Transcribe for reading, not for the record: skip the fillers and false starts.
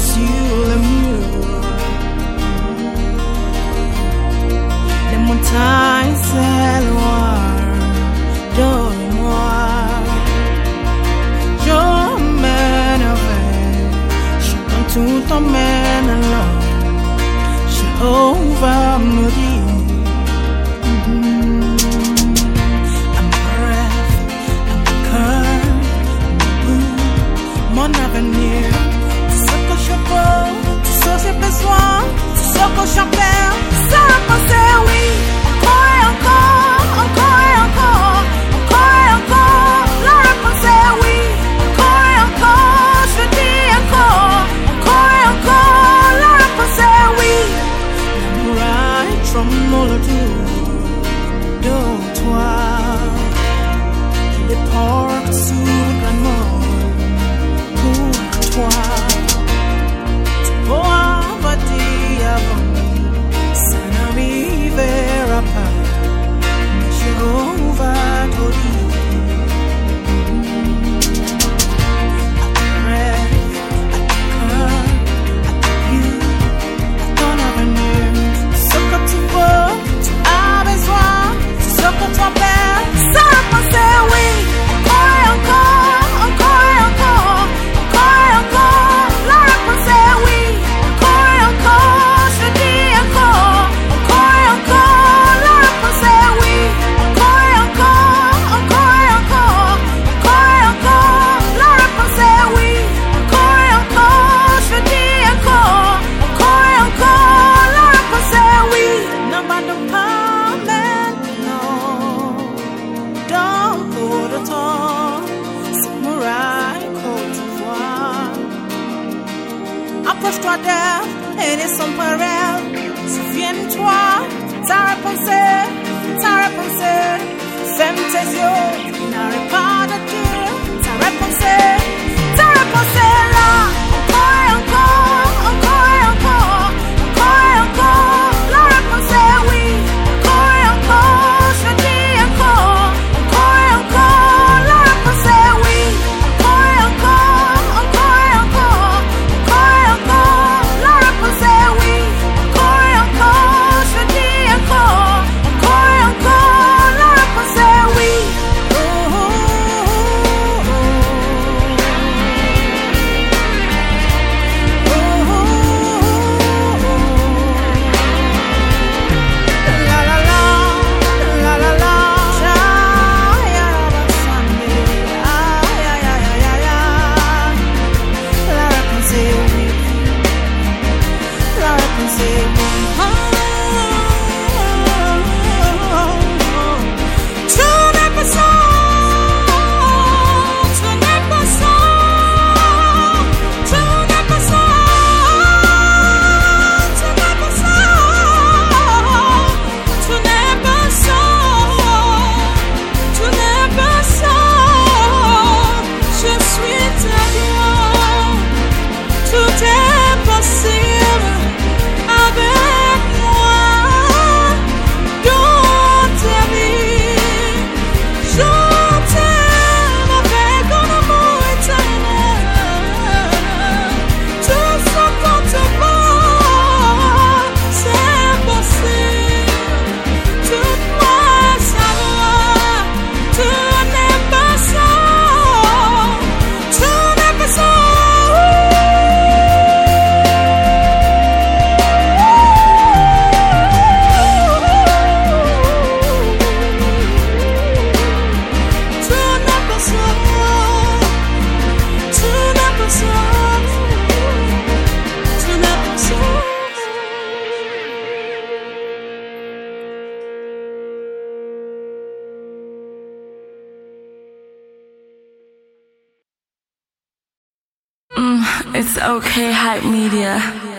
sur le mur. Les montagnes s'éloignent de moi. Je m'énerve, je quand tout t'emmène alors. Jéhovah me dit. Mon avenir, c'est ce que je veux, c'est ce que j'ai besoin, c'est ce que j'appelle. Ça a passé, oui, encore et encore, encore et encore, encore et encore. La réponse est oui, encore et encore, je dis encore et encore. La réponse est oui. La muraille tremble autour de toi, les portes s'ouvrent grandement. Tu pourras dire avant, ça n'arrivera pas, mais Jéhovah te dit. À ton rêve, à ton cœur, à ta vie, à ton avenir, ce que tu veux, tu as besoin, c'est ce que tu appelles. Ça a passé, oui, encore et encore, encore et encore. Approche-toi d'elle, elle est son parole. Souviens-toi, ta réponse, ferme tes yeux, n'arrête pas de dire ta réponse est là. Encore et encore, encore et encore, encore et encore. La réponse est oui, encore et encore, je dis encore et encore. La réponse est oui, encore et encore, encore et encore. La réponse est oui, encore et encore, je dis encore et encore. La réponse est oui. Oh, oh, oh, oh. Oh, oh, oh. La la la, la la la. Ya Sunday, ya ya ya ya ya. La réponse est oui. La réponse est oui. Tu n'es pas seul, tu n'es pas seul, tu n'es pas seul, tu n'es pas seul, tu n'es pas seul, tu n'es pas seul. Je suis ta Dieu, tout est possible. Avec moi, dans ta vie, je t'aime avec un amour éternel. Tout ce qu'on te voit, c'est possible. Tout moi, ça va. Tu n'es pas seul, tu n'es pas seul. It's okay, Hype Media.